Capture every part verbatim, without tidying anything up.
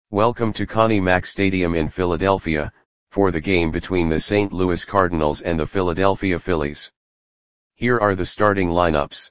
Welcome to Connie Mack Stadium in Philadelphia, for the game between the Saint Louis Cardinals and the Philadelphia Phillies. Here are the starting lineups.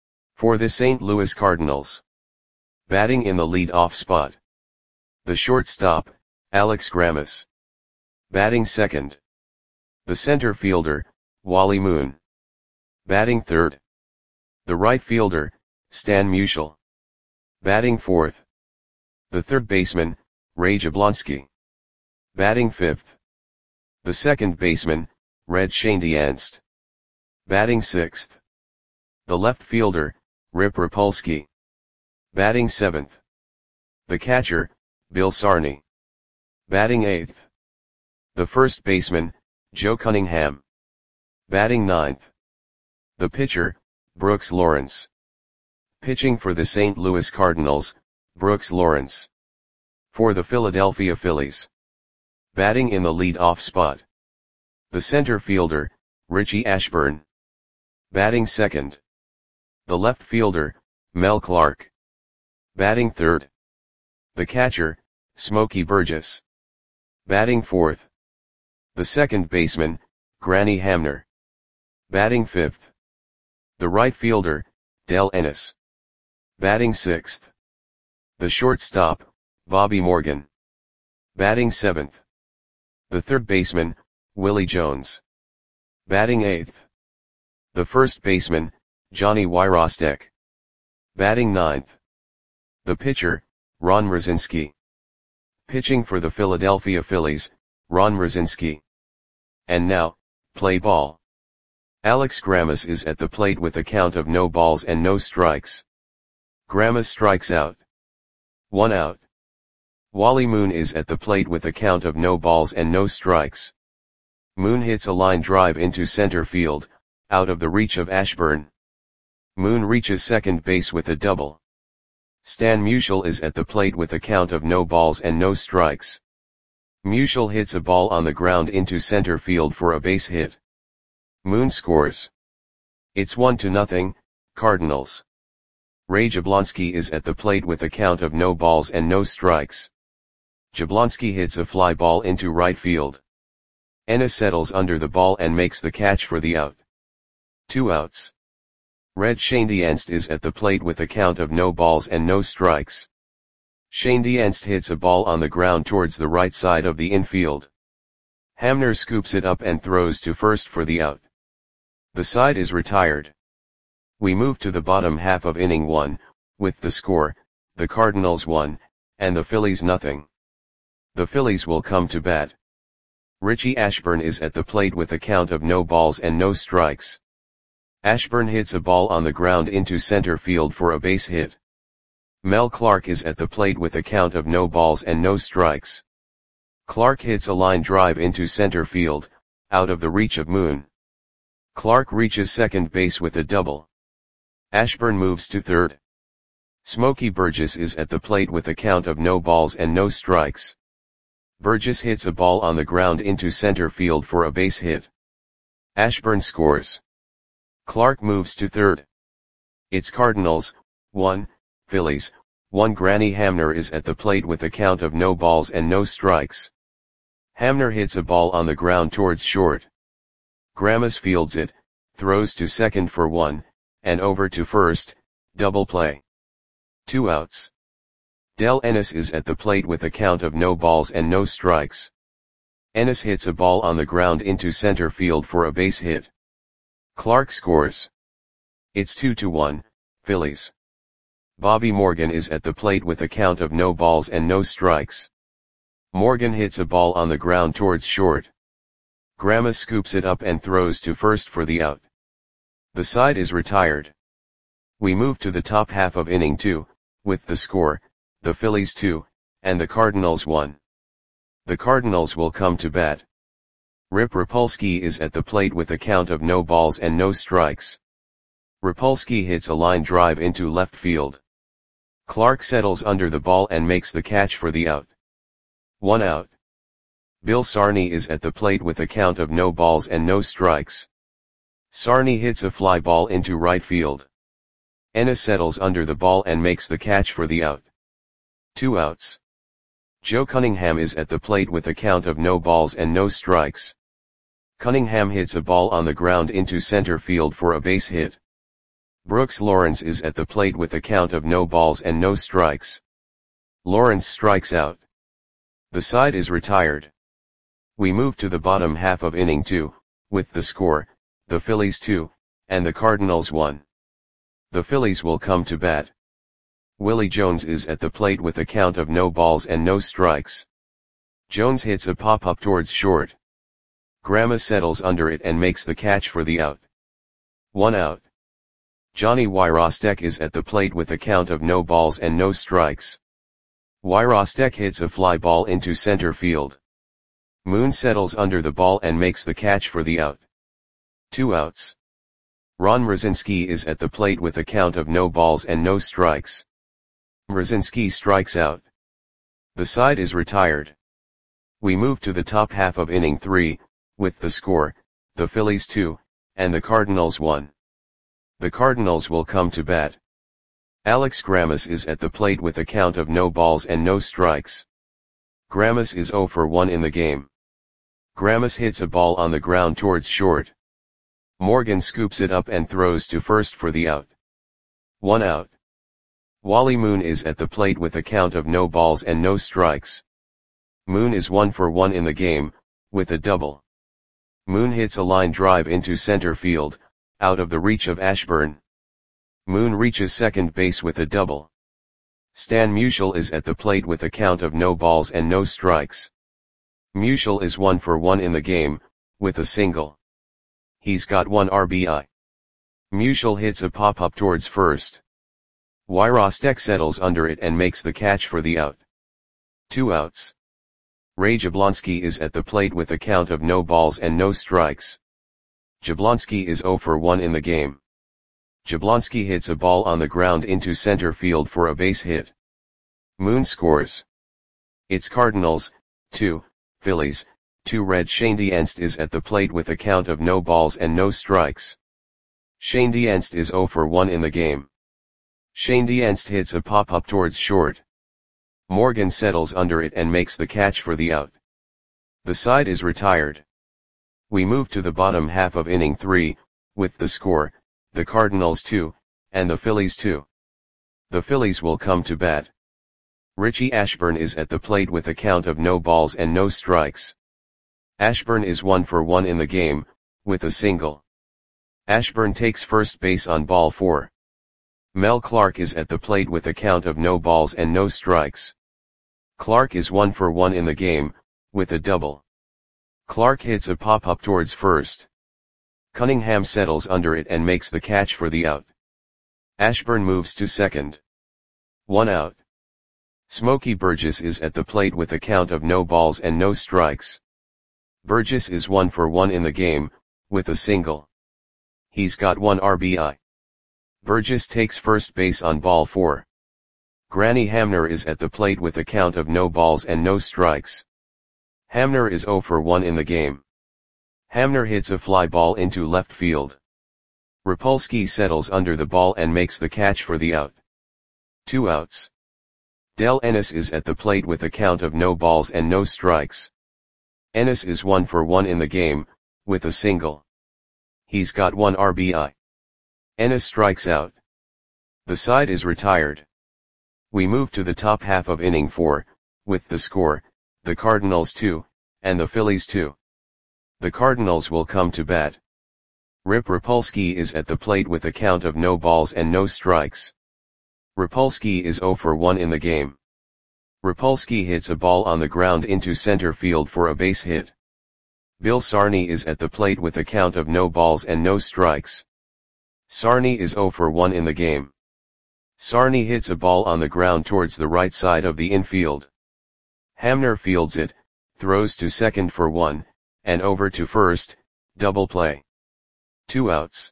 For the Saint Louis Cardinals. Batting in the lead-off spot. The shortstop, Alex Grammas. Batting second. The center fielder, Wally Moon. Batting third. The right fielder, Stan Musial. Batting fourth. The third baseman, Ray Jablonski. Batting fifth. The second baseman, Red Schoendienst. Batting sixth. The left fielder, Rip Rapolsky. Batting seventh. The catcher, Bill Sarney. Batting eighth. The first baseman, Joe Cunningham. Batting ninth. The pitcher, Brooks Lawrence. Pitching for the Saint Louis Cardinals, Brooks Lawrence. For the Philadelphia Phillies. Batting in the lead-off spot. The center fielder, Richie Ashburn. Batting second. The left fielder, Mel Clark. Batting third. The catcher, Smokey Burgess. Batting fourth. The second baseman, Granny Hamner. Batting fifth. The right fielder, Del Ennis. Batting sixth. The shortstop, Bobby Morgan. Batting seventh. The third baseman, Willie Jones. Batting eighth. The first baseman, Johnny Wyrostek. Batting ninth. The pitcher, Ron Mroczynski. Pitching for the Philadelphia Phillies, Ron Mroczynski. And now, play ball. Alex Grammas is at the plate with a count of no balls and no strikes. Grammas strikes out. One out. Wally Moon is at the plate with a count of no balls and no strikes. Moon hits a line drive into center field, out of the reach of Ashburn. Moon reaches second base with a double. Stan Musial is at the plate with a count of no balls and no strikes. Musial hits a ball on the ground into center field for a base hit. Moon scores. It's one to nothing, Cardinals. Ray Jablonski is at the plate with a count of no balls and no strikes. Jablonski hits a fly ball into right field. Ennis settles under the ball and makes the catch for the out. Two outs. Red Schoendienst is at the plate with a count of no balls and no strikes. Schoendienst hits a ball on the ground towards the right side of the infield. Hamner scoops it up and throws to first for the out. The side is retired. We move to the bottom half of inning one, with the score, the Cardinals one, and the Phillies nothing. The Phillies will come to bat. Richie Ashburn is at the plate with a count of no balls and no strikes. Ashburn hits a ball on the ground into center field for a base hit. Mel Clark is at the plate with a count of no balls and no strikes. Clark hits a line drive into center field, out of the reach of Moon. Clark reaches second base with a double. Ashburn moves to third. Smokey Burgess is at the plate with a count of no balls and no strikes. Burgess hits a ball on the ground into center field for a base hit. Ashburn scores. Clark moves to third. It's Cardinals, one, Phillies, one. Granny Hamner is at the plate with a count of no balls and no strikes. Hamner hits a ball on the ground towards short. Grammas fields it, throws to second for one, and over to first, double play. Two outs. Del Ennis is at the plate with a count of no balls and no strikes. Ennis hits a ball on the ground into center field for a base hit. Clark scores. It's two to one, Phillies. Bobby Morgan is at the plate with a count of no balls and no strikes. Morgan hits a ball on the ground towards short. Grammas scoops it up and throws to first for the out. The side is retired. We move to the top half of inning two, with the score, the Phillies two, and the Cardinals one. The Cardinals will come to bat. Rip Rapolsky is at the plate with a count of no balls and no strikes. Rapolsky hits a line drive into left field. Clark settles under the ball and makes the catch for the out. One out. Bill Sarney is at the plate with a count of no balls and no strikes. Sarney hits a fly ball into right field. Ennis settles under the ball and makes the catch for the out. Two outs. Joe Cunningham is at the plate with a count of no balls and no strikes. Cunningham hits a ball on the ground into center field for a base hit. Brooks Lawrence is at the plate with a count of no balls and no strikes. Lawrence strikes out. The side is retired. We move to the bottom half of inning two, with the score, the Phillies two, and the Cardinals one. The Phillies will come to bat. Willie Jones is at the plate with a count of no balls and no strikes. Jones hits a pop-up towards short. Grama settles under it and makes the catch for the out. One out. Johnny Wyrostek is at the plate with a count of no balls and no strikes. Wyrostek hits a fly ball into center field. Moon settles under the ball and makes the catch for the out. Two outs. Ron Mrozinski is at the plate with a count of no balls and no strikes. Mrozinski strikes out. The side is retired. We move to the top half of inning three, with the score, the Phillies two, and the Cardinals one. The Cardinals will come to bat. Alex Grammas is at the plate with a count of no balls and no strikes. Grammas is oh for one in the game. Grammas hits a ball on the ground towards short. Morgan scoops it up and throws to first for the out. One out. Wally Moon is at the plate with a count of no balls and no strikes. Moon is one for one in the game, with a double. Moon hits a line drive into center field, out of the reach of Ashburn. Moon reaches second base with a double. Stan Musial is at the plate with a count of no balls and no strikes. Musial is one for one in the game, with a single. He's got one R B I. Musial hits a pop-up towards first. Wyrostek settles under it and makes the catch for the out. Two outs. Ray Jablonski is at the plate with a count of no balls and no strikes. Jablonski is oh for one in the game. Jablonski hits a ball on the ground into center field for a base hit. Moon scores. It's Cardinals, two, Phillies, two red. Shane Dienst is at the plate with a count of no balls and no strikes. Shane Dienst is oh for one in the game. Shane Dienst hits a pop-up towards short. Morgan settles under it and makes the catch for the out. The side is retired. We move to the bottom half of inning three, with the score, the Cardinals two, and the Phillies two. The Phillies will come to bat. Richie Ashburn is at the plate with a count of no balls and no strikes. Ashburn is one for one in the game, with a single. Ashburn takes first base on ball four. Mel Clark is at the plate with a count of no balls and no strikes. Clark is one for one in the game, with a double. Clark hits a pop-up towards first. Cunningham settles under it and makes the catch for the out. Ashburn moves to second. One out. Smokey Burgess is at the plate with a count of no balls and no strikes. Burgess is one for one in the game, with a single. He's got one R B I. Burgess takes first base on ball four. Granny Hamner is at the plate with a count of no balls and no strikes. Hamner is oh for one in the game. Hamner hits a fly ball into left field. Rapolsky settles under the ball and makes the catch for the out. Two outs. Del Ennis is at the plate with a count of no balls and no strikes. Ennis is one for one in the game, with a single. He's got one R B I. Ennis strikes out. The side is retired. We move to the top half of inning four, with the score, the Cardinals two, and the Phillies two. The Cardinals will come to bat. Rip Rapolsky is at the plate with a count of no balls and no strikes. Rapolsky is oh for one in the game. Rapolsky hits a ball on the ground into center field for a base hit. Bill Sarney is at the plate with a count of no balls and no strikes. Sarney is oh for one in the game. Sarney hits a ball on the ground towards the right side of the infield. Hamner fields it, throws to second for one, and over to first, double play. Two outs.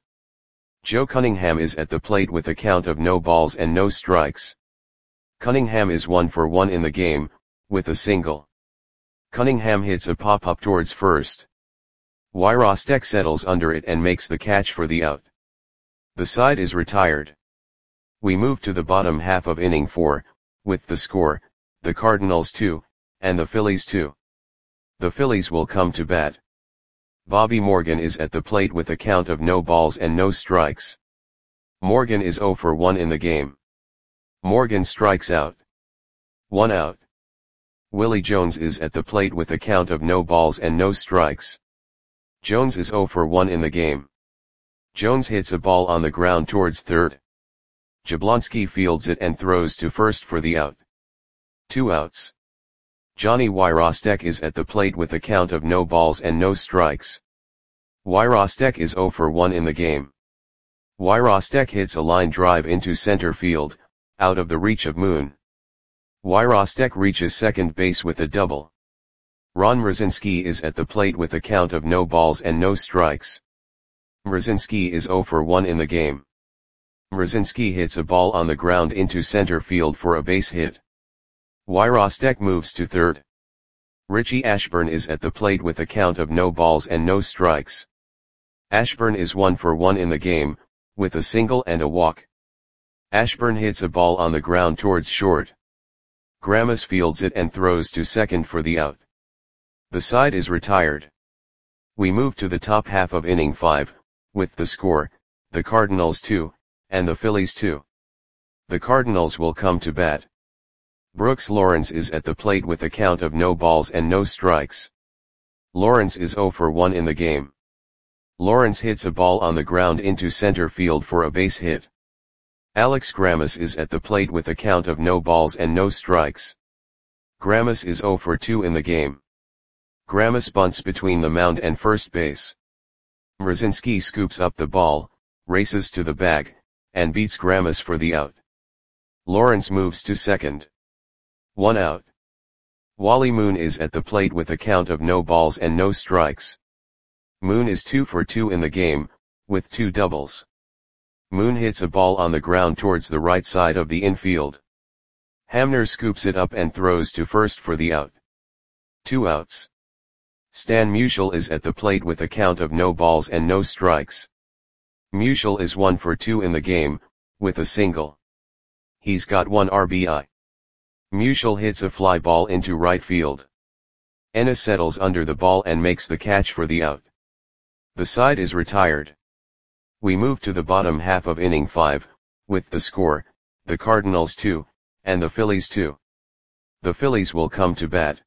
Joe Cunningham is at the plate with a count of no balls and no strikes. Cunningham is one for one in the game, with a single. Cunningham hits a pop-up towards first. Wyrostek settles under it and makes the catch for the out. The side is retired. We move to the bottom half of inning four, with the score, the Cardinals two, and the Phillies two. The Phillies will come to bat. Bobby Morgan is at the plate with a count of no balls and no strikes. Morgan is oh for one in the game. Morgan strikes out. One out. Willie Jones is at the plate with a count of no balls and no strikes. Jones is oh for one in the game. Jones hits a ball on the ground towards third. Jablonski fields it and throws to first for the out. Two outs. Johnny Wyrostek is at the plate with a count of no balls and no strikes. Wyrostek is oh for one in the game. Wyrostek hits a line drive into center field, out of the reach of Moon. Wyrostek reaches second base with a double. Ron Mrozinski is at the plate with a count of no balls and no strikes. Mrozinski is oh for one in the game. Mrozinski hits a ball on the ground into center field for a base hit. Wyrostek moves to third. Richie Ashburn is at the plate with a count of no balls and no strikes. Ashburn is one for one in the game, with a single and a walk. Ashburn hits a ball on the ground towards short. Grammas fields it and throws to second for the out. The side is retired. We move to the top half of inning five, with the score, the Cardinals two, and the Phillies two. The Cardinals will come to bat. Brooks Lawrence is at the plate with a count of no balls and no strikes. Lawrence is oh for one in the game. Lawrence hits a ball on the ground into center field for a base hit. Alex Grammas is at the plate with a count of no balls and no strikes. Grammas is oh for two in the game. Grammas bunts between the mound and first base. Mrozinski scoops up the ball, races to the bag, and beats Grammas for the out. Lawrence moves to second. One out. Wally Moon is at the plate with a count of no balls and no strikes. Moon is two for two in the game, with two doubles. Moon hits a ball on the ground towards the right side of the infield. Hamner scoops it up and throws to first for the out. Two outs. Stan Musial is at the plate with a count of no balls and no strikes. Musial is one for two in the game, with a single. He's got one R B I. Musial hits a fly ball into right field. Ennis settles under the ball and makes the catch for the out. The side is retired. We move to the bottom half of inning five, with the score, the Cardinals two, and the Phillies two. The Phillies will come to bat.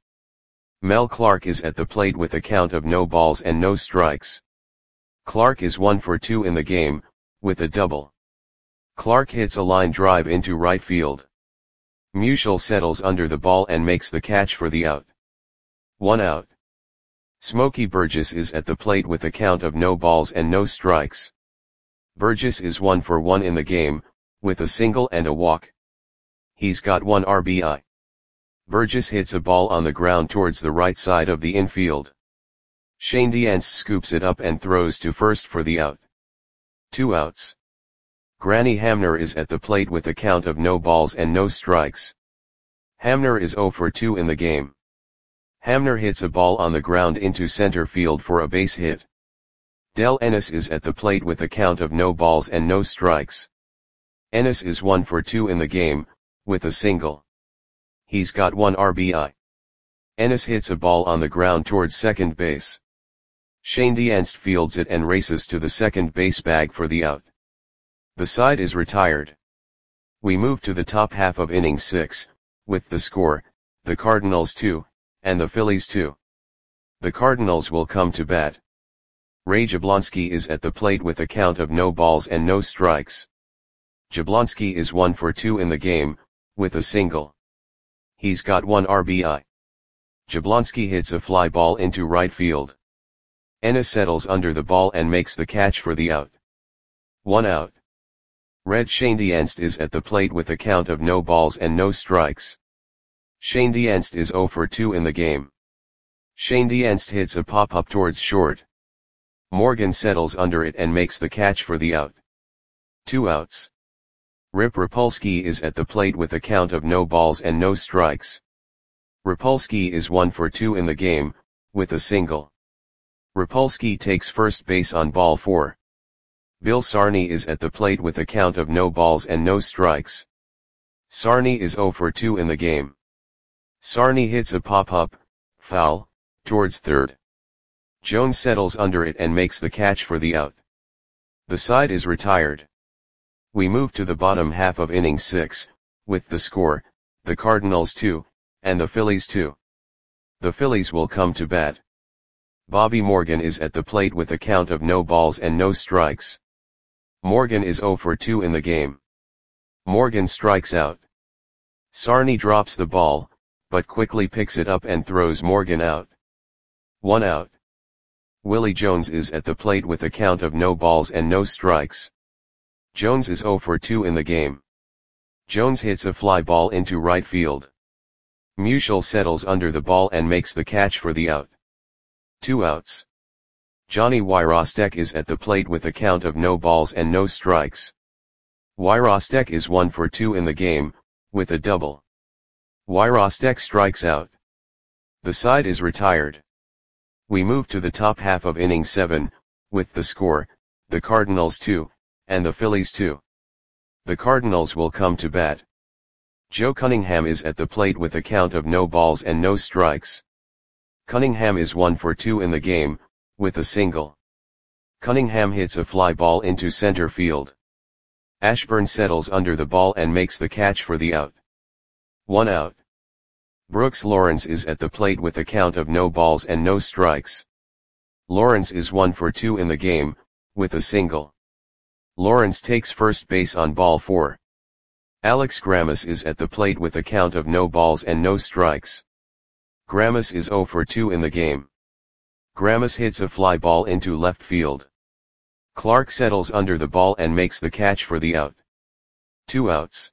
Mel Clark is at the plate with a count of no balls and no strikes. Clark is one for two in the game, with a double. Clark hits a line drive into right field. Musial settles under the ball and makes the catch for the out. One out. Smokey Burgess is at the plate with a count of no balls and no strikes. Burgess is one for one in the game, with a single and a walk. He's got one R B I. Burgess hits a ball on the ground towards the right side of the infield. Shane Diance scoops it up and throws to first for the out. Two outs. Granny Hamner is at the plate with a count of no balls and no strikes. Hamner is oh for two in the game. Hamner hits a ball on the ground into center field for a base hit. Del Ennis is at the plate with a count of no balls and no strikes. Ennis is one for two in the game, with a single. He's got one R B I. Ennis hits a ball on the ground towards second base. Shane Diance fields it and races to the second base bag for the out. The side is retired. We move to the top half of inning six, with the score, the Cardinals two, and the Phillies two. The Cardinals will come to bat. Ray Jablonski is at the plate with a count of no balls and no strikes. Jablonski is one for two in the game, with a single. He's got one R B I. Jablonski hits a fly ball into right field. Ennis settles under the ball and makes the catch for the out. One out. Red Shane Diance is at the plate with a count of no balls and no strikes. Shane Diance is oh for two in the game. Shane Diance hits a pop-up towards short. Morgan settles under it and makes the catch for the out. Two outs. Rip Rapolsky is at the plate with a count of no balls and no strikes. Rapolsky is one for two in the game, with a single. Rapolsky takes first base on ball four. Bill Sarney is at the plate with a count of no balls and no strikes. Sarney is oh for two in the game. Sarny hits a pop-up, foul, towards third. Jones settles under it and makes the catch for the out. The side is retired. We move to the bottom half of inning six, with the score, the Cardinals two, and the Phillies two. The Phillies will come to bat. Bobby Morgan is at the plate with a count of no balls and no strikes. Morgan is oh for two in the game. Morgan strikes out. Sarny drops the ball, but quickly picks it up and throws Morgan out. One out. Willie Jones is at the plate with a count of no balls and no strikes. Jones is oh for two in the game. Jones hits a fly ball into right field. Musial settles under the ball and makes the catch for the out. Two outs. Johnny Wyrostek is at the plate with a count of no balls and no strikes. Wyrostek is one for two in the game, with a double. Wyrostek strikes out. The side is retired. We move to the top half of inning seven, with the score, the Cardinals two, and the Phillies two. The Cardinals will come to bat. Joe Cunningham is at the plate with a count of no balls and no strikes. Cunningham is one for two in the game, with a single. Cunningham hits a fly ball into center field. Ashburn settles under the ball and makes the catch for the out. One out. Brooks Lawrence is at the plate with a count of no balls and no strikes. Lawrence is one for two in the game, with a single. Lawrence takes first base on ball four. Alex Grammas is at the plate with a count of no balls and no strikes. Grammas is oh for two in the game. Grammas hits a fly ball into left field. Clark settles under the ball and makes the catch for the out. Two outs.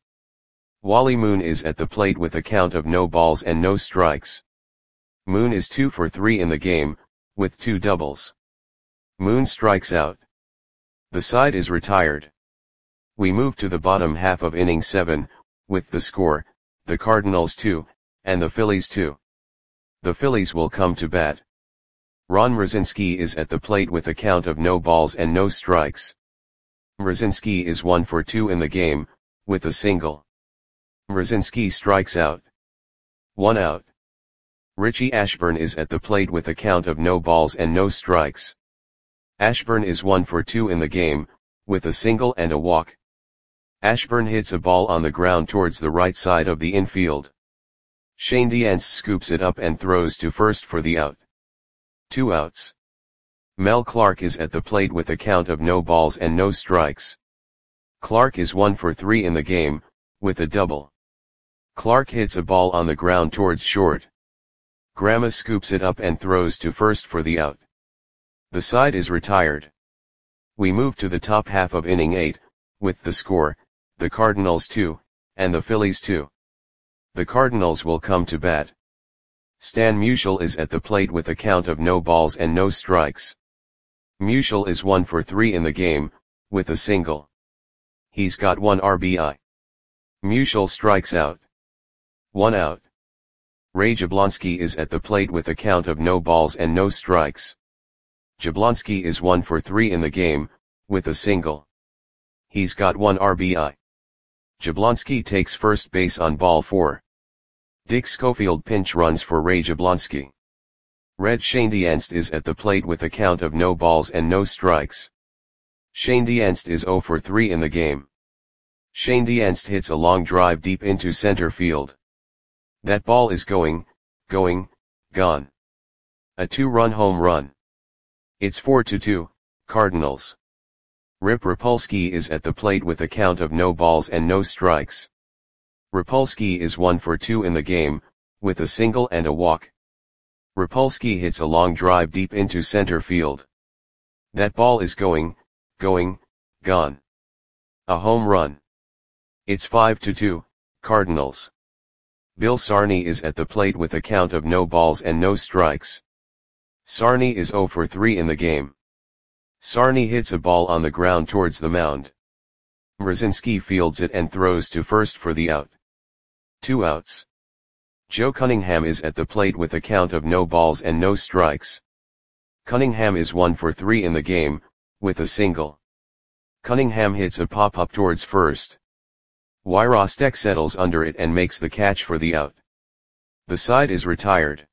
Wally Moon is at the plate with a count of no balls and no strikes. Moon is two for three in the game, with two doubles. Moon strikes out. The side is retired. We move to the bottom half of inning seven, with the score, the Cardinals two, and the Phillies two. The Phillies will come to bat. Ron Mrozinski is at the plate with a count of no balls and no strikes. Mrozinski is one for two in the game, with a single. Mrozinski strikes out. One out. Richie Ashburn is at the plate with a count of no balls and no strikes. Ashburn is one for two in the game, with a single and a walk. Ashburn hits a ball on the ground towards the right side of the infield. Shane Diance scoops it up and throws to first for the out. Two outs. Mel Clark is at the plate with a count of no balls and no strikes. Clark is one for three in the game, with a double. Clark hits a ball on the ground towards short. Grammas scoops it up and throws to first for the out. The side is retired. We move to the top half of inning eight, with the score, the Cardinals two, and the Phillies two. The Cardinals will come to bat. Stan Musial is at the plate with a count of no balls and no strikes. Musial is one for three in the game, with a single. He's got one R B I. Musial strikes out. One out. Ray Jablonski is at the plate with a count of no balls and no strikes. Jablonski is one for three in the game, with a single. He's got one R B I. Jablonski takes first base on ball four. Dick Schofield pinch runs for Ray Jablonski. Red Shane Diance is at the plate with a count of no balls and no strikes. Shane Diance is oh for three in the game. Shane Diance hits a long drive deep into center field. That ball is going, going, gone. A two-run home run. It's four to two, Cardinals. Rip Rapolsky is at the plate with a count of no balls and no strikes. Rapolsky is one for two in the game, with a single and a walk. Rapolsky hits a long drive deep into center field. That ball is going, going, gone. A home run. It's five to two, Cardinals. Bill Sarny is at the plate with a count of no balls and no strikes. Sarny is oh for three in the game. Sarny hits a ball on the ground towards the mound. Mrozinski fields it and throws to first for the out. Two outs. Joe Cunningham is at the plate with a count of no balls and no strikes. Cunningham is one for three in the game, with a single. Cunningham hits a pop-up towards first. Wyrostek settles under it and makes the catch for the out. The side is retired.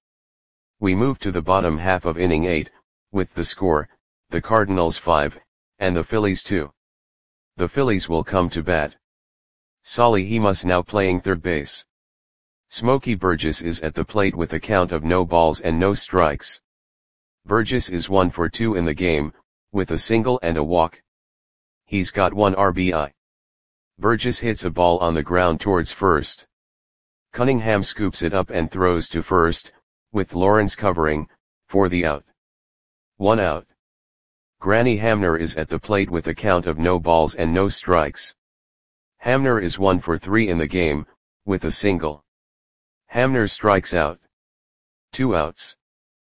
We move to the bottom half of inning eight, with the score, the Cardinals five, and the Phillies two. The Phillies will come to bat. Solly Hemus now playing third base. Smokey Burgess is at the plate with a count of no balls and no strikes. Burgess is one for two in the game, with a single and a walk. He's got one R B I. Burgess hits a ball on the ground towards first. Cunningham scoops it up and throws to first, with Lawrence covering, for the out. One out. Granny Hamner is at the plate with a count of no balls and no strikes. Hamner is one for three in the game, with a single. Hamner strikes out. Two outs.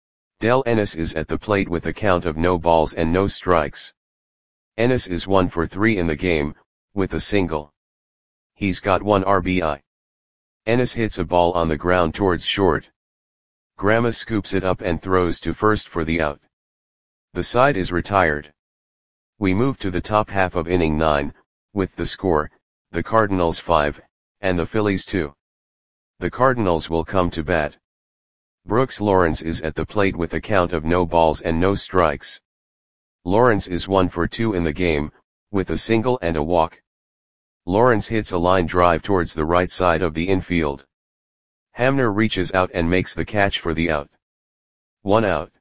Del Ennis is at the plate with a count of no balls and no strikes. Ennis is one for three in the game, with a single. He's got one R B I. Ennis hits a ball on the ground towards short. Grandma scoops it up and throws to first for the out. The side is retired. We move to the top half of inning nine, with the score, the Cardinals five, and the Phillies two. The Cardinals will come to bat. Brooks Lawrence is at the plate with a count of no balls and no strikes. Lawrence is one for two in the game, with a single and a walk. Lawrence hits a line drive towards the right side of the infield. Hamner reaches out and makes the catch for the out. One out.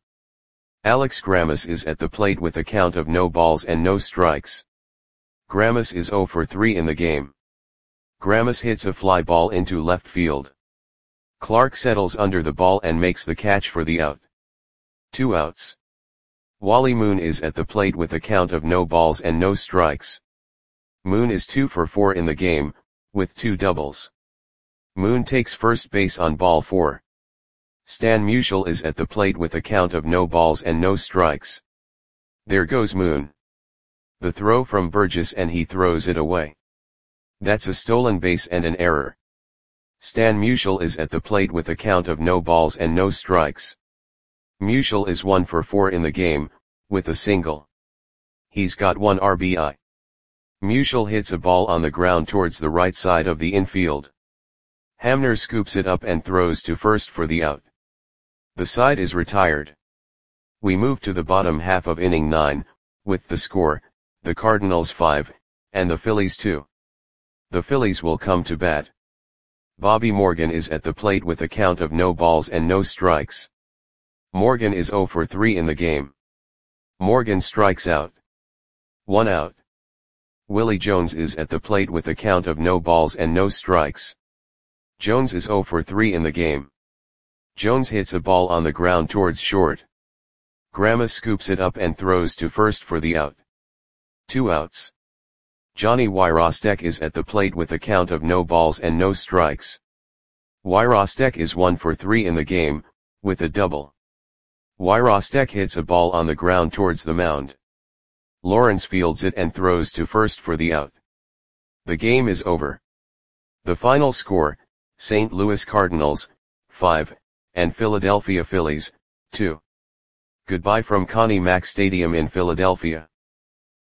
Alex Grammas is at the plate with a count of no balls and no strikes. Grammas is zero for three in the game. Grammas hits a fly ball into left field. Clark settles under the ball and makes the catch for the out. Two outs. Wally Moon is at the plate with a count of no balls and no strikes. Moon is two for four in the game, with two doubles. Moon takes first base on ball four. Stan Musial is at the plate with a count of no balls and no strikes. There goes Moon. The throw from Burgess and he throws it away. That's a stolen base and an error. Stan Musial is at the plate with a count of no balls and no strikes. Musial is one for four in the game, with a single. He's got one R B I. Musial hits a ball on the ground towards the right side of the infield. Hamner scoops it up and throws to first for the out. The side is retired. We move to the bottom half of inning nine, with the score, the Cardinals five, and the Phillies two. The Phillies will come to bat. Bobby Morgan is at the plate with a count of no balls and no strikes. Morgan is zero for three in the game. Morgan strikes out. One out. Willie Jones is at the plate with a count of no balls and no strikes. Jones is zero for three in the game. Jones hits a ball on the ground towards short. Grammas scoops it up and throws to first for the out. Two outs. Johnny Wyrostek is at the plate with a count of no balls and no strikes. Wyrostek is one for three in the game, with a double. Wyrostek hits a ball on the ground towards the mound. Lawrence fields it and throws to first for the out. The game is over. The final score, Saint Louis Cardinals, five, and Philadelphia Phillies, two. Goodbye from Connie Mack Stadium in Philadelphia.